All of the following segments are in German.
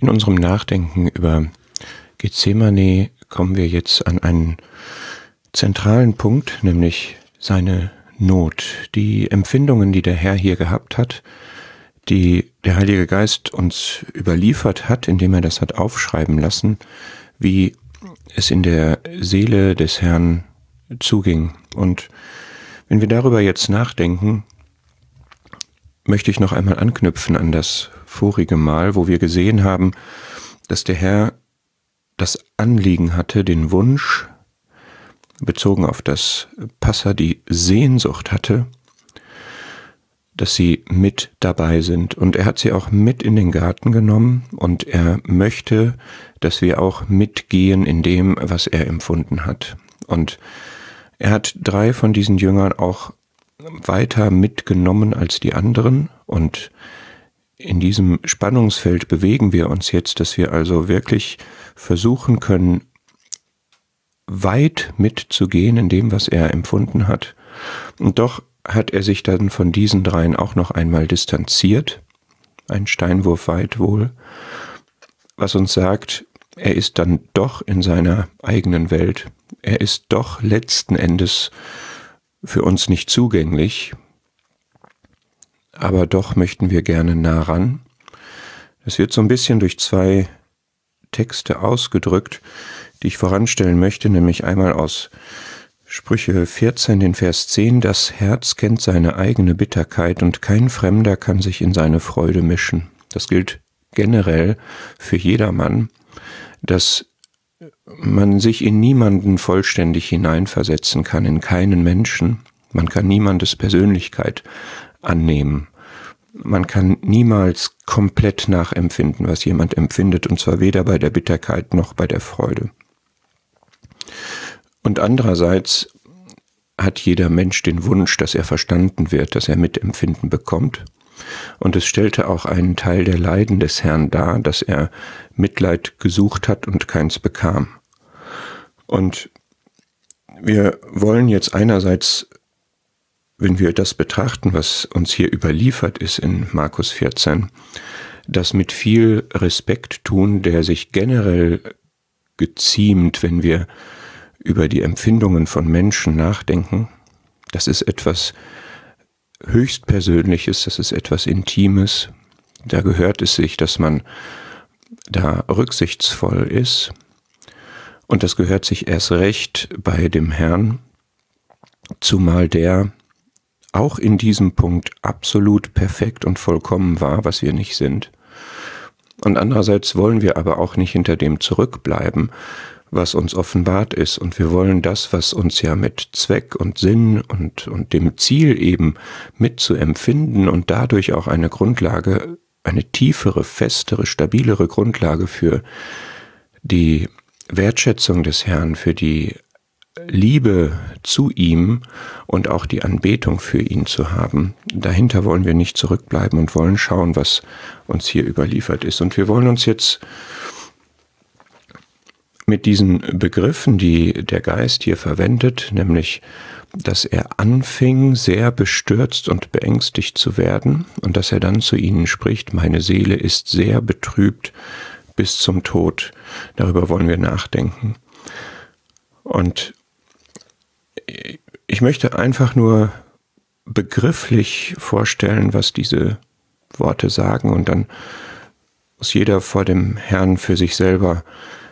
In unserem Nachdenken über Gethsemane kommen wir jetzt an einen zentralen Punkt, nämlich seine Not, die Empfindungen, die der Herr hier gehabt hat, die der Heilige Geist uns überliefert hat, indem er das hat aufschreiben lassen, wie es in der Seele des Herrn zuging. Und wenn wir darüber jetzt nachdenken, möchte ich noch einmal anknüpfen an das vorige Mal, wo wir gesehen haben, dass der Herr das Anliegen hatte, den Wunsch, bezogen auf das Passa, die Sehnsucht hatte, dass sie mit dabei sind. Und er hat sie auch mit in den Garten genommen und er möchte, dass wir auch mitgehen in dem, was er empfunden hat. Und er hat 3 von diesen Jüngern auch weiter mitgenommen als die anderen, und in diesem Spannungsfeld bewegen wir uns jetzt, dass wir also wirklich versuchen können, weit mitzugehen in dem, was er empfunden hat. Und doch hat er sich dann von diesen 3 auch noch einmal distanziert, ein Steinwurf weit wohl, was uns sagt, er ist dann doch in seiner eigenen Welt. Er ist doch letzten Endes für uns nicht zugänglich, aber doch möchten wir gerne nah ran. Es wird so ein bisschen durch 2 Texte ausgedrückt, die ich voranstellen möchte, nämlich einmal aus Sprüche 14, den Vers 10, das Herz kennt seine eigene Bitterkeit und kein Fremder kann sich in seine Freude mischen. Das gilt generell für jedermann, dass man sich in niemanden vollständig hineinversetzen kann, in keinen Menschen. Man kann niemandes Persönlichkeit annehmen. Man kann niemals komplett nachempfinden, was jemand empfindet, und zwar weder bei der Bitterkeit noch bei der Freude. Und andererseits hat jeder Mensch den Wunsch, dass er verstanden wird, dass er Mitempfinden bekommt. Und es stellte auch einen Teil der Leiden des Herrn dar, dass er Mitleid gesucht hat und keins bekam. Und wir wollen jetzt einerseits, wenn wir das betrachten, was uns hier überliefert ist in Markus 14, das mit viel Respekt tun, der sich generell geziemt, wenn wir über die Empfindungen von Menschen nachdenken. Das ist etwas Höchstpersönliches, das ist etwas Intimes. Da gehört es sich, dass man da rücksichtsvoll ist. Und das gehört sich erst recht bei dem Herrn, zumal der auch in diesem Punkt absolut perfekt und vollkommen war, was wir nicht sind. Und andererseits wollen wir aber auch nicht hinter dem zurückbleiben, was uns offenbart ist. Und wir wollen das, was uns ja mit Zweck und Sinn und dem Ziel eben mitzuempfinden und dadurch auch eine Grundlage, eine tiefere, festere, stabilere Grundlage für die Wertschätzung des Herrn, für die Liebe zu ihm und auch die Anbetung für ihn zu haben. Dahinter wollen wir nicht zurückbleiben und wollen schauen, was uns hier überliefert ist. Und wir wollen uns jetzt mit diesen Begriffen, die der Geist hier verwendet, nämlich, dass er anfing, sehr bestürzt und beängstigt zu werden und dass er dann zu ihnen spricht, meine Seele ist sehr betrübt bis zum Tod. Darüber wollen wir nachdenken. Und ich möchte einfach nur begrifflich vorstellen, was diese Worte sagen, und dann muss jeder vor dem Herrn für sich selber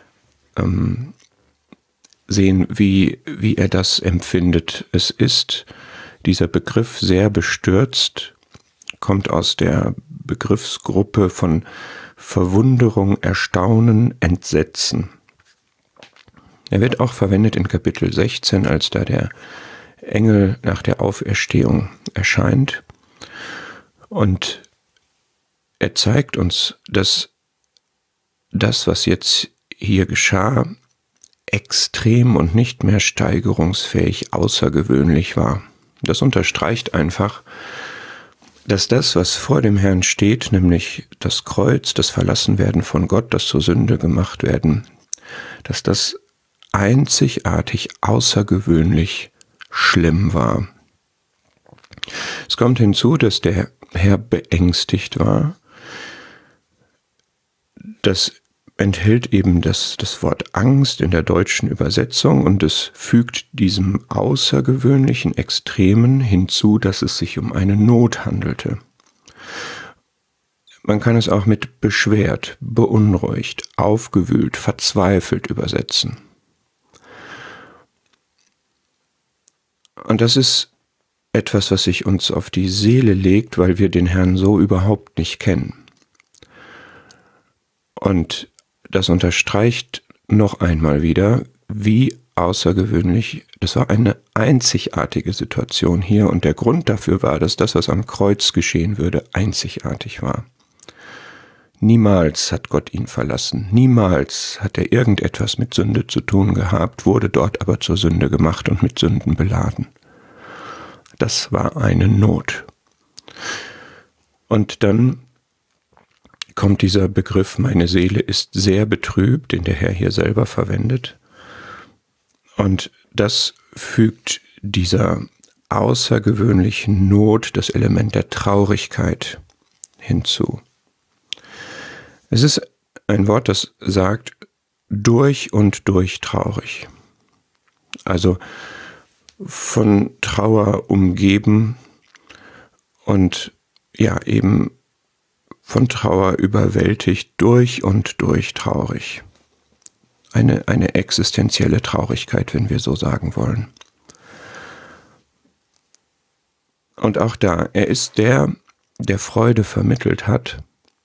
sehen, wie er das empfindet. Es ist, dieser Begriff sehr bestürzt, kommt aus der Begriffsgruppe von Verwunderung, Erstaunen, Entsetzen. Er wird auch verwendet in Kapitel 16, als da der Engel nach der Auferstehung erscheint. Und er zeigt uns, dass das, was jetzt hier geschah, extrem und nicht mehr steigerungsfähig außergewöhnlich war. Das unterstreicht einfach, dass das, was vor dem Herrn steht, nämlich das Kreuz, das Verlassenwerden von Gott, das zur Sünde gemacht werden, dass das einzigartig außergewöhnlich schlimm war. Es kommt hinzu, dass der Herr beängstigt war, das enthält eben das Wort Angst in der deutschen Übersetzung und es fügt diesem außergewöhnlichen Extremen hinzu, dass es sich um eine Not handelte. Man kann es auch mit beschwert, beunruhigt, aufgewühlt, verzweifelt übersetzen. Und das ist etwas, was sich uns auf die Seele legt, weil wir den Herrn so überhaupt nicht kennen. Und das unterstreicht noch einmal wieder, wie außergewöhnlich, das war eine einzigartige Situation hier und der Grund dafür war, dass das, was am Kreuz geschehen würde, einzigartig war. Niemals hat Gott ihn verlassen, niemals hat er irgendetwas mit Sünde zu tun gehabt, wurde dort aber zur Sünde gemacht und mit Sünden beladen. Das war eine Not. Und dann kommt dieser Begriff, meine Seele ist sehr betrübt, den der Herr hier selber verwendet. Und das fügt dieser außergewöhnlichen Not das Element der Traurigkeit hinzu. Es ist ein Wort, das sagt, durch und durch traurig. Also von Trauer umgeben und ja eben von Trauer überwältigt, durch und durch traurig. Eine existenzielle Traurigkeit, wenn wir so sagen wollen. Und auch da, er ist der Freude vermittelt hat,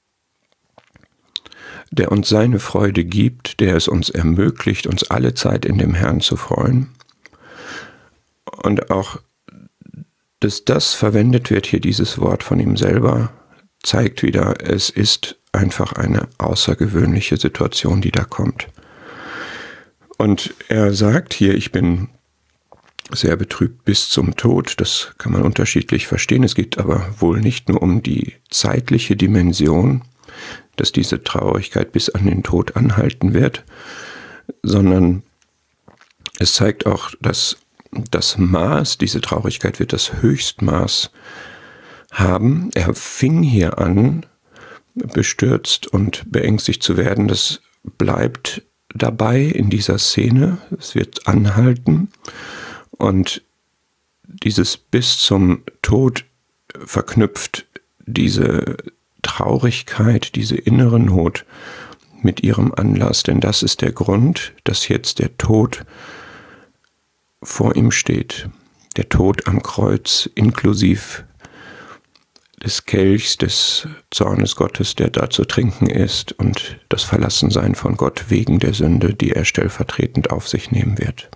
der uns seine Freude gibt, der es uns ermöglicht, uns alle Zeit in dem Herrn zu freuen. Und auch, dass das verwendet wird, hier dieses Wort von ihm selber, zeigt wieder, es ist einfach eine außergewöhnliche Situation, die da kommt. Und er sagt hier, ich bin sehr betrübt bis zum Tod. Das kann man unterschiedlich verstehen. Es geht aber wohl nicht nur um die zeitliche Dimension, dass diese Traurigkeit bis an den Tod anhalten wird, sondern es zeigt auch, dass das Maß, diese Traurigkeit wird das Höchstmaß haben. Er fing hier an, bestürzt und beängstigt zu werden. Das bleibt dabei in dieser Szene. Es wird anhalten und dieses bis zum Tod verknüpft diese Traurigkeit, diese innere Not mit ihrem Anlass. Denn das ist der Grund, dass jetzt der Tod vor ihm steht. Der Tod am Kreuz inklusive des Kelchs, des Zornes Gottes, der da zu trinken ist, und das Verlassensein von Gott wegen der Sünde, die er stellvertretend auf sich nehmen wird.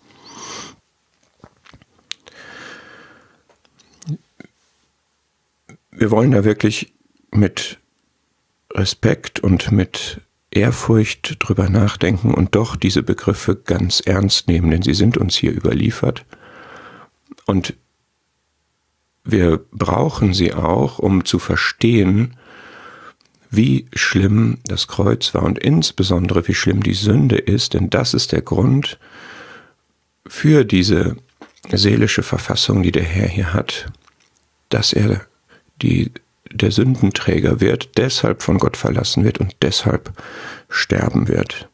Wir wollen da wirklich mit Respekt und mit Ehrfurcht drüber nachdenken und doch diese Begriffe ganz ernst nehmen, denn sie sind uns hier überliefert. Und wir brauchen sie auch, um zu verstehen, wie schlimm das Kreuz war und insbesondere wie schlimm die Sünde ist, denn das ist der Grund für diese seelische Verfassung, die der Herr hier hat, dass er der Sündenträger wird, deshalb von Gott verlassen wird und deshalb sterben wird.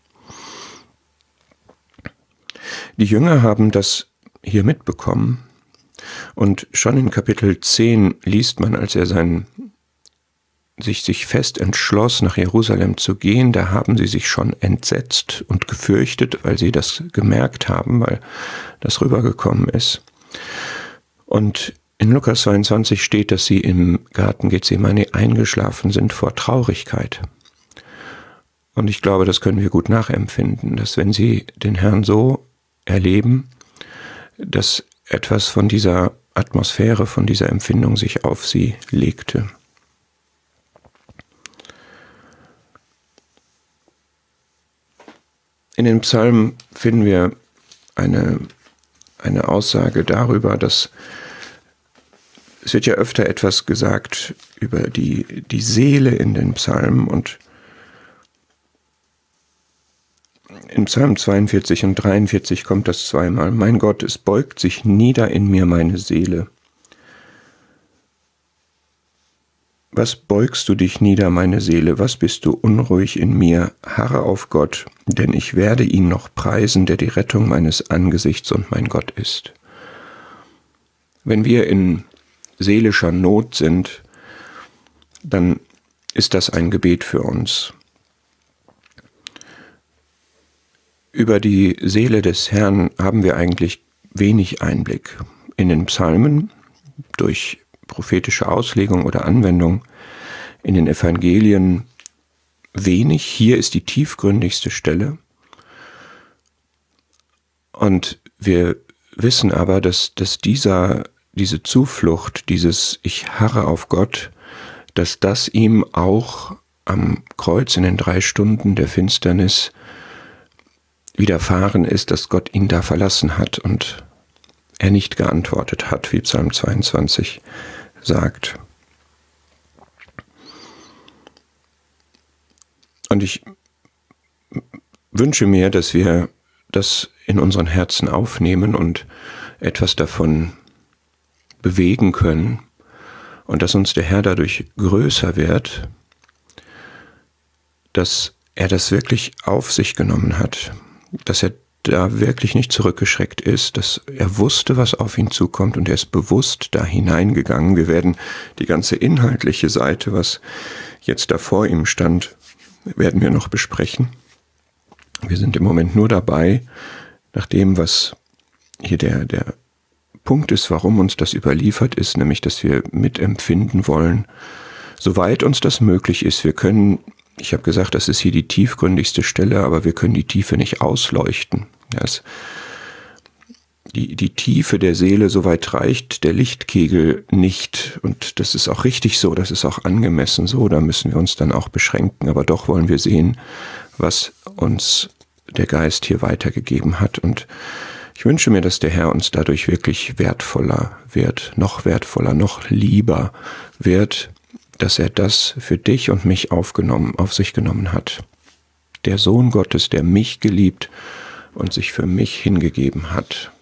Die Jünger haben das hier mitbekommen. Und schon in Kapitel 10 liest man, als er sich fest entschloss, nach Jerusalem zu gehen, da haben sie sich schon entsetzt und gefürchtet, weil sie das gemerkt haben, weil das rübergekommen ist. Und in Lukas 22 steht, dass sie im Garten Gethsemane eingeschlafen sind vor Traurigkeit. Und ich glaube, das können wir gut nachempfinden, dass wenn sie den Herrn so erleben, dass etwas von dieser Atmosphäre, von dieser Empfindung sich auf sie legte. In den Psalmen finden wir eine Aussage darüber, dass es wird ja öfter etwas gesagt über die Seele in den Psalmen, und in Psalm 42 und 43 kommt das zweimal. Mein Gott, es beugt sich nieder in mir meine Seele. Was beugst du dich nieder, meine Seele? Was bist du unruhig in mir? Harre auf Gott, denn ich werde ihn noch preisen, der die Rettung meines Angesichts und mein Gott ist. Wenn wir in seelischer Not sind, dann ist das ein Gebet für uns. Über die Seele des Herrn haben wir eigentlich wenig Einblick. In den Psalmen, durch prophetische Auslegung oder Anwendung, in den Evangelien wenig. Hier ist die tiefgründigste Stelle. Und wir wissen aber, dass diese Zuflucht, dieses Ich harre auf Gott, dass das ihm auch am Kreuz in den 3 Stunden der Finsternis widerfahren ist, dass Gott ihn da verlassen hat und er nicht geantwortet hat, wie Psalm 22 sagt. Und ich wünsche mir, dass wir das in unseren Herzen aufnehmen und etwas davon bewegen können und dass uns der Herr dadurch größer wird, dass er das wirklich auf sich genommen hat, dass er da wirklich nicht zurückgeschreckt ist, dass er wusste, was auf ihn zukommt und er ist bewusst da hineingegangen. Wir werden die ganze inhaltliche Seite, was jetzt da vor ihm stand, werden wir noch besprechen. Wir sind im Moment nur dabei, nach dem, was hier der Punkt ist, warum uns das überliefert ist, nämlich, dass wir mitempfinden wollen, soweit uns das möglich ist. Wir können, ich habe gesagt, das ist hier die tiefgründigste Stelle, aber wir können die Tiefe nicht ausleuchten. Die Tiefe der Seele, soweit reicht der Lichtkegel nicht. Und das ist auch richtig so, das ist auch angemessen so, da müssen wir uns dann auch beschränken. Aber doch wollen wir sehen, was uns der Geist hier weitergegeben hat. Und ich wünsche mir, dass der Herr uns dadurch wirklich wertvoller wird, noch lieber wird, dass er das für dich und mich auf sich genommen hat. Der Sohn Gottes, der mich geliebt und sich für mich hingegeben hat.